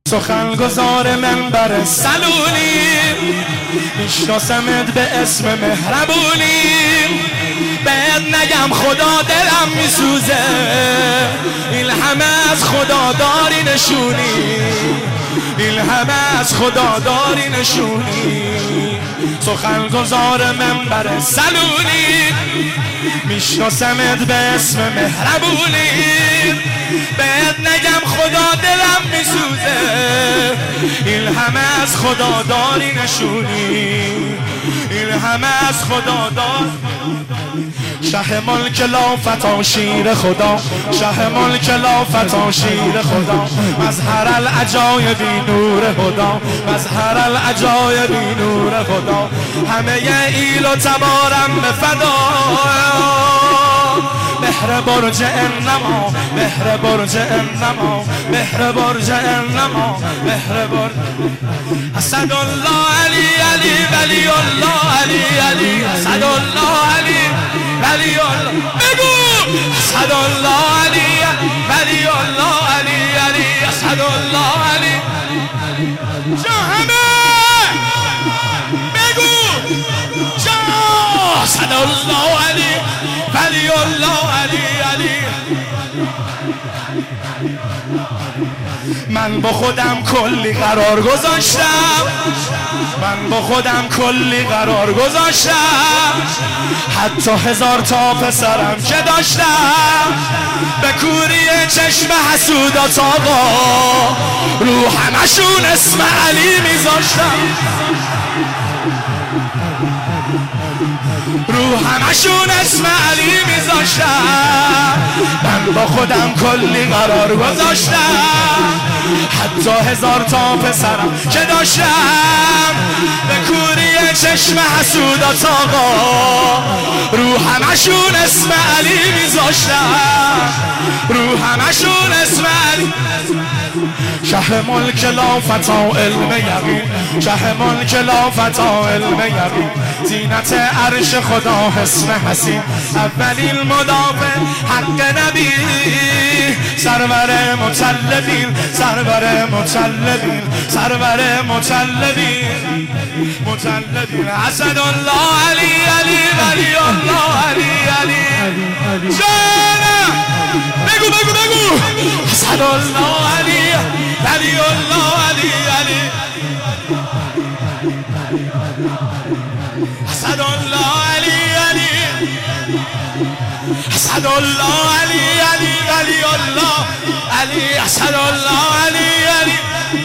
سخنگزار منبر سلولی، میشناسمت به اسم مهربونی. بهت نگم خدا دلم میسوزه، این همه از خدا داری نشونی، این همه از خدا داری نشونی. سخنگزار منبر سلولی، میشناسمت به اسم مهربونی. بهت نگم خدا دلم میسوزه، این همه از خدا داری نشونی، این همه از خدا داری. شه ملک لافتا شیر خدا، شه ملک لافتا شیر خدا. مظهر العجایبی نور خدا، مظهر العجایبی نور خدا. همه ایل و تبارم به فدا، مهر برج انما، مهر برج انما، مهر برج انما، مهر برج. اسد الله علی علی ولی الله علی علی، اسد الله علی ولی الله. بگو اسد الله علی ولی الله علی علی، اسد الله علی. جا همه بگو جا اسد الله علی ولی الله علی علی. من با خودم کلی قرار گذاشتم، من با خودم کلی قرار گذاشتم. حتی 1000 تا پسرم که داشتم، به کوری چشم حسودات آقا رو همشون اسم علی میذاشتم، رو همشون اسم علی میذاشتم. من با خودم کلی قرار گذاشتم، حتی 1000 تا پسرم که داشتم، به کوری چشم حسودات آقا رو همشون اسم علی میذاشتم، رو همشون اسم علی. شه ملک لافتا علم یقین، شه ملک لافتا علم یقین. زینت عرش خدا حسن حسین، اولین مدافع حق نبی. سرور مطلبین، سرور مطلبین، سرور مطلبین، مطلبین. اسد الله علی علی ولی الله علی علی. جانم بگو بگو بگو اسد الله علی ولی الله علی علی. اسد الله علی علی، اسد الله علی علی ولی الله علی، اسد الله علی علی.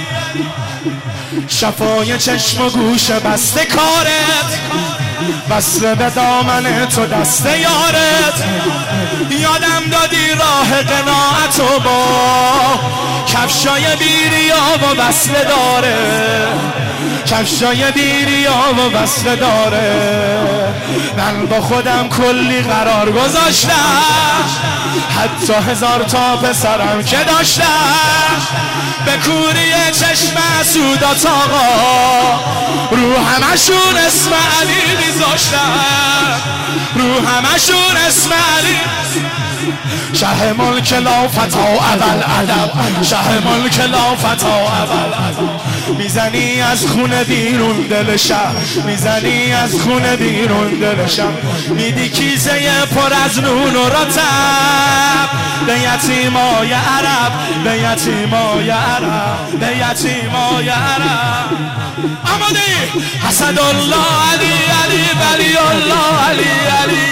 شفای چشم و گوش بسته کارت، وصل به دامن تو دست یارت. یادم دادی راه قناعت و با کفشای بیریا و وصل داره، کفشای بیریا و وصل داره. من با خودم کلی قرار گذاشتم، حتی 1000 تا پسرم که داشتم، به کوری چشم حسودات آقا رو همشون اسم علی میذاشتم، رو همشون اسم علی. شه ملک لافتا اول ادب، شه ملک لافتا اول ادب. میزنی از خونه بیرون دل شهر، میزنی از خونه بیرون دل شهر. میدی کیسه پر از نون و رطب به یتیمای عرب، به یتیمای عرب، به یتیمای عرب. آماده اسد الله علی علی ولی الله علی علی.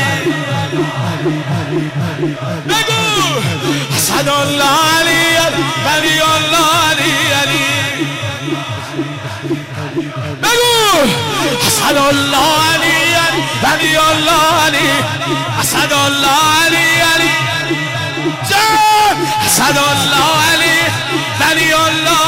بگو اسد الله علی ولی الله علی علی. بگو اسد الله علی ولی الله علی، اسد الله علی علی. جان اسد الله علی ولی الله